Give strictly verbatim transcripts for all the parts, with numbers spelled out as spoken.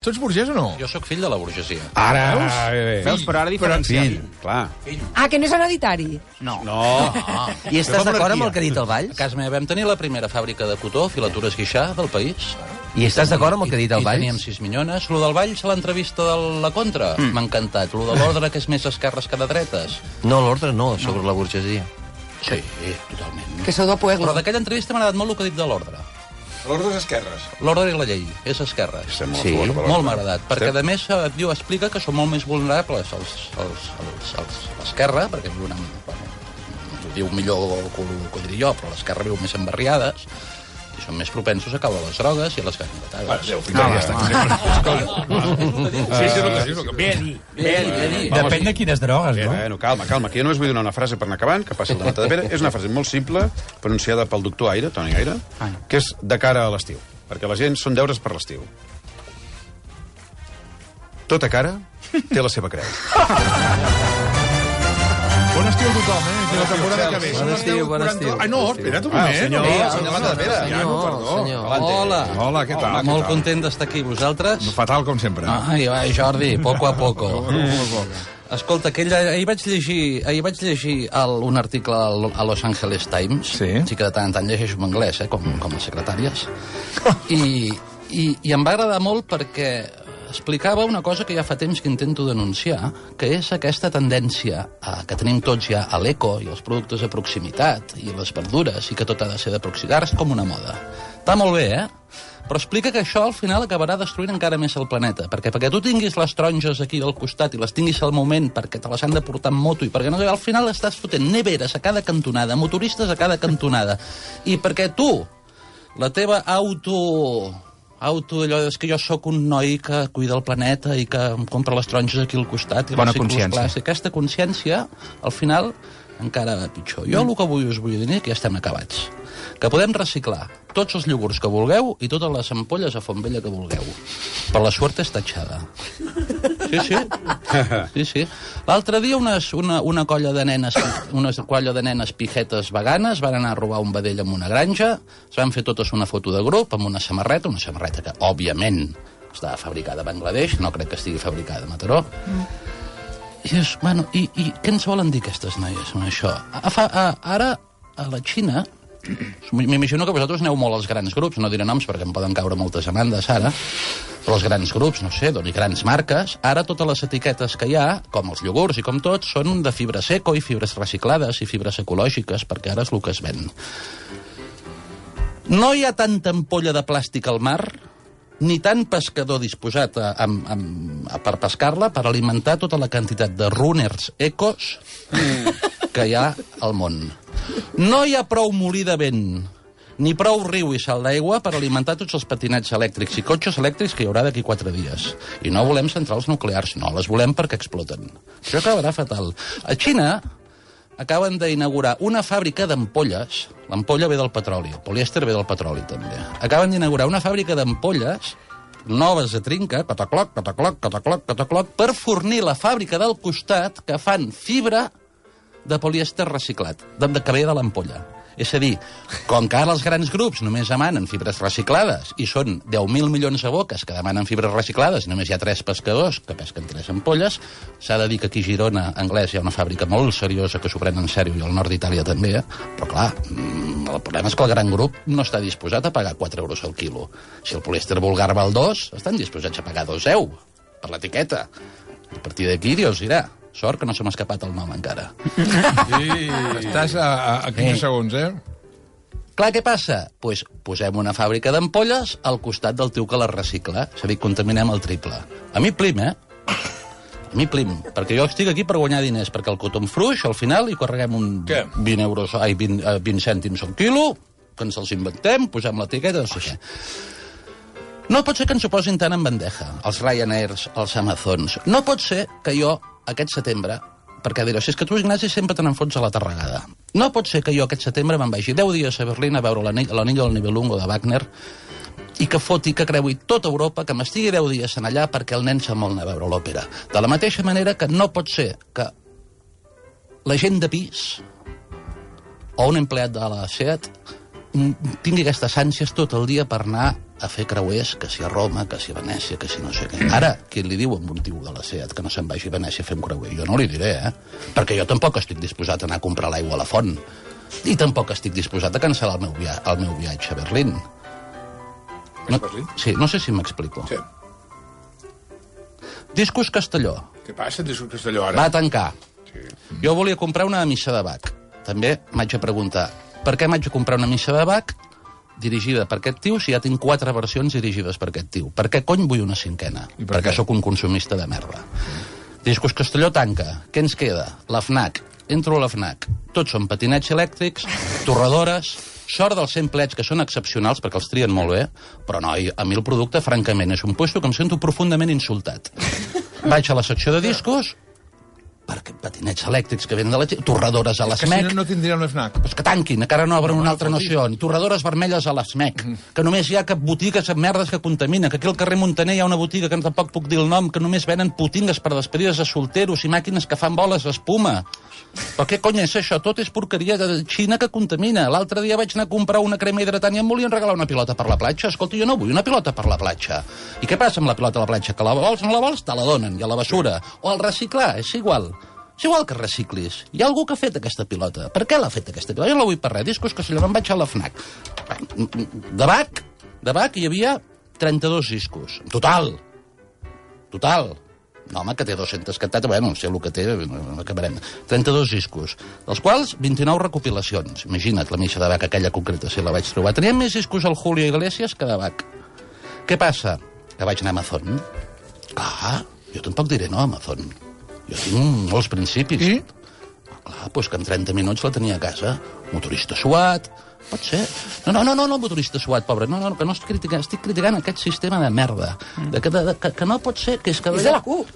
Tu ets burgès o no? Jo sóc fill de la burgesia. Ara! Veus, però ara diferenciem. Fill, clar. Ah, que no és hereditari? No. No. I estàs d'acord amb el que ha dit el A Valls? casa meva vam tenir la primera fàbrica de cotó, filatures Guixà, del país. I estàs d'acord amb el que ha dit el I teníem Valls? sis millones. Lo del Valls a l'entrevista de la Contra m'ha encantat. Lo de l'ordre, que és més esquerres que de dretes. No, l'ordre no, sobre la burgesia. Sí, totalment. Que sou de Pueblo. Però d'aquella entrevista m'ha agradat molt el que ha dit de l'ordre. L'ordre és esquerres. L'ordre i la llei, és esquerres. Sí, Molt m'ha agradat, perquè a més et diu, explica que són molt més vulnerables als, als, als, als, a l'esquerra, perquè viuen amb, bueno, ho diu millor que ho, que ho diria jo, però l'esquerra viu més en barriades, i són més propensos a caure a les drogues i a les ganivotades. Bueno, Déu, fins aquí ja està. Sí, sí, no, sí, no, bé a dir. Bé, bé, bé. Depèn de quines drogues, no? Bueno, calma, calma, que jo només vull donar una frase per anar acabant, que passi el debat de Pere. És una frase molt simple, pronunciada pel doctor Aire, Toni Aire, que és de cara a l'estiu, perquè la gent són deures per l'estiu. Tota cara té la seva creu. Bon estiu a tothom, eh? Que la temporada que ve. Bon estiu, bon estiu. Ah, no, espera't un Ah, moment. senyor, no, senyor no, Pere. ja, no, perdó. Hola. Hola, què tal? Molt Què tal? content d'estar aquí, vosaltres? Fatal, com sempre. Ai, va, Jordi, poco a poco. Escolta, aquell, ahir vaig llegir, ahir vaig llegir el, un article al, a Los Angeles Times. Sí. Sí que de tant en tant llegeixo en anglès, eh, com, com les secretàries. I, i, I em va agradar molt perquè explicava una cosa que ja fa temps que intento denunciar, que és aquesta tendència a, que tenim tots ja a l'eco i els productes de proximitat i les verdures i que tot ha de ser de proximitat. Ara és com una moda. Està molt bé, eh? Però explica que això al final acabarà destruint encara més el planeta, perquè perquè tu tinguis les taronges aquí al costat i les tinguis al moment perquè te les han de portar en moto i perquè no, al final estàs fotent neveres a cada cantonada, motoristes a cada cantonada, i perquè tu, la teva auto... auto, allò, és que jo sóc un noi que cuida el planeta i que em compra les taronges aquí al costat i Bona les consciència. plàstic. Aquesta consciència, al final, encara va pitjor. Jo el que avui us vull dir que ja estem acabats. Que podem reciclar tots els iogurts que vulgueu i totes les ampolles a Fontvella que vulgueu. Per la suerte és tatxada. Sí, sí. Sí, sí. L'altre dia unes, una, una colla de nenes una colla de nenes pijetes veganes van anar a robar un vedell en una granja, es van fer totes una foto de grup amb una samarreta, una samarreta que, òbviament, estava fabricada a Bangladesh, no crec que estigui fabricada a Mataró. Mm. I, és, bueno, i, I què ens volen dir aquestes noies amb això? A, a, a, ara, a la Xina, m'imagino que vosaltres aneu molt als grans grups, no diré noms perquè em poden caure moltes demandes ara, però els grans grups, no sé, doncs, i grans marques, ara totes les etiquetes que hi ha, com els iogurts i com tots, són de fibra seco i fibres reciclades i fibres ecològiques, perquè ara és el que es ven. No hi ha tanta ampolla de plàstic al mar, ni tant pescador disposat a, a, a, a, per pescar-la per alimentar tota la quantitat de runners ecos que hi ha al món. No hi ha prou molí de vent, ni prou riu i sal d'aigua per alimentar tots els patinets elèctrics i cotxes elèctrics que hi haurà d'aquí quatre dies. I no volem centrals nuclears, no, les volem perquè exploten. Això acabarà fatal. A Xina acaben d'inaugurar una fàbrica d'ampolles. L'ampolla ve del petroli, el polièster ve del petroli també. Acaben d'inaugurar una fàbrica d'ampolles noves de trinca, catacloc, catacloc, catacloc, catacloc, per fornir la fàbrica del costat que fan fibra de polièster reciclat, de, de que ve de l'ampolla. És a dir, com que ara els grans grups només demanen fibres reciclades i són deu mil milions de boques que demanen fibres reciclades i només hi ha tres pescadors que pesquen tres ampolles, s'ha de dir que aquí a Girona, anglès, hi ha una fàbrica molt seriosa que s'ho pren en sèrio i al nord d'Itàlia també, però clar, el problema és que el gran grup no està disposat a pagar quatre euros al quilo. Si el polièster vulgar val dos, estan disposats a pagar dos euros per l'etiqueta. A partir d'aquí, Dios dirà. Sort que no se m'ha escapat el nom encara. Sí, estàs a, a, a quinze segons, eh? Clar, què passa? Doncs pues posem una fàbrica d'ampolles al costat del tio que les recicla. És a dir, contaminem el triple. A mi plim, eh? A mi plim. Perquè jo estic aquí per guanyar diners, perquè el cotó fluix, al final, hi carreguem un Què? vint euros, ai, vint, vint cèntims al quilo, que ens els inventem, posem l'etiqueta, no sé què. No pot ser que ens ho posin tant en bandeja, els Ryanairs, els Amazons. No pot ser que jo, aquest setembre, perquè direu, si és que tu, Ignasi, sempre te n'enfots a la tarragada. No pot ser que jo aquest setembre me'n vagi deu dies a Berlín a veure l'Anillo del Nibelungo de Wagner i que foti, que creui tota Europa, que m'estigui deu dies en allà perquè el nen se'n vol anar a veure l'òpera. De la mateixa manera que no pot ser que la gent de pis o un empleat de la SEAT tingui aquestes ànsies tot el dia per anar a fer creuers, que si a Roma, que si a Venècia, que si no sé què. Ara, qui li diu a un tio de la SEAT que no se'n vagi a Venècia a fer un creuer? Jo no li diré, eh? Perquè jo tampoc estic disposat a anar a comprar l'aigua a la font. I tampoc estic disposat a cancel·lar el meu, via el meu viatge a Berlín. No, sí, no sé si m'explico. Sí. Discos Castelló. Què passa, Discos Castelló, ara? Va tancar. Sí. Jo volia comprar una missa de Bach. També m'haig de preguntar, per què m'haig de comprar una missa de Bach dirigida per aquest tio si ja tinc quatre versions dirigides per aquest tio? Per què cony vull una cinquena? I per Perquè què? sóc un consumista de merda. Discos Castelló tanca. Què ens queda? La FNAC. Entro a la FNAC. Tots són patinets elèctrics, torradores, sort dels cent plets, que són excepcionals perquè els trien molt bé, però no, a mi el producte, francament, és un puesto que em sento profundament insultat. Vaig a la secció de discos, perquè patinets elèctrics que venen de la gent, torradores a Que si l'ESMEC, no, no tindria un FNAC. pues que tanquin, encara no obren No, una no, altra foti. noció. Torradores vermelles a l'ESMEC, que només hi ha cap botigues amb merdes que contamina, que aquí al carrer Montaner hi ha una botiga que tampoc puc dir el nom, que només venen putingues per despedides de solteros i màquines que fan boles d'espuma. Però què cony és això? Tot és porqueria de Xina que contamina. L'altre dia vaig anar a comprar una crema hidratant i em volien regalar una pilota per la platja. Escolta, jo no vull una pilota per la platja. I què passa amb la pilota a la platja? Que la vols o no la vols? Te la donen, i a la basura. O al reciclar, és igual. És igual que reciclis. Hi ha algú que ha fet aquesta pilota. Per què l'ha fet aquesta pilota? Jo no la vull per res. Discos que se me'n vaig a la FNAC. De Bach, de Bach hi havia trenta-dos discos. En total. Total. No, home, que té dos-centes cantates, bueno, no sé el que té, no acabarem. trenta-dos discos, dels quals vint-i-nou recopilacions. Imagina't la missa de Bach, aquella concreta, si la vaig trobar. Teníem més discos al Julio Iglesias que de Bach. Què passa? Que vaig anar a Amazon. Clar, jo tampoc diré no a Amazon. Jo tinc molts principis. I? Clar, doncs que en trenta minuts la tenia a casa. Motorista suat, pot ser. No, no, no, no, no motorista suat, pobre. No, no, que no estic criticant, estic criticant aquest sistema de merda. De que, de, que, que no pot ser, que és que... És de la CUP.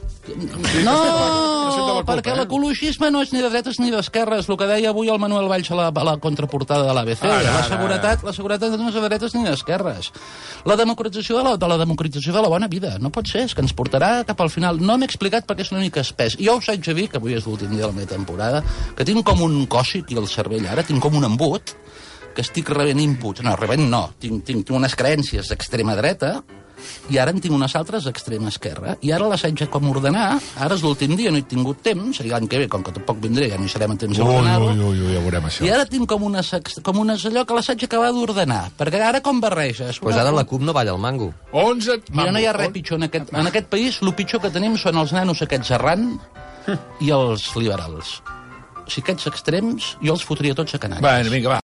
No, perquè l'ecologisme no és ni de dretes ni d'esquerres. El que deia avui el Manuel Valls a la, a la contraportada de l'A B C. Ara, La ara, seguretat, la seguretat no és de dretes ni d'esquerres. La democratització de la, de la democratització de la bona vida. No pot ser, és que ens portarà cap al final. No m'he explicat perquè és una mica espès. Jo us haig de dir, que avui és l'últim dia de la meva temporada, que tinc com un cossi aquí al cervell ara, tinc com un embut, que estic rebent inputs. No, rebent no. Tinc, tinc, tinc unes creences d'extrema dreta i ara en tinc unes altres d'extrema esquerra. I ara les haig de com ordenar. Ara és l'últim dia, no he tingut temps. I l'any que ve, com que tampoc vindré, ja no hi serem en temps Ui, d'ordenar-ho. ui, ui, ui, ja veurem això. I ara tinc com unes, ex- com unes allò que les haig d'acabar d'ordenar. Perquè ara com barreges? Pues ara la CUP no balla el mango. onze... Mira, no hi ha res pitjor en aquest, en aquest país. El pitjor que tenim són els nanos aquests errant i els liberals. O sigui, aquests extrems, jo els fotria tots a canalles. Bueno, vinga, va.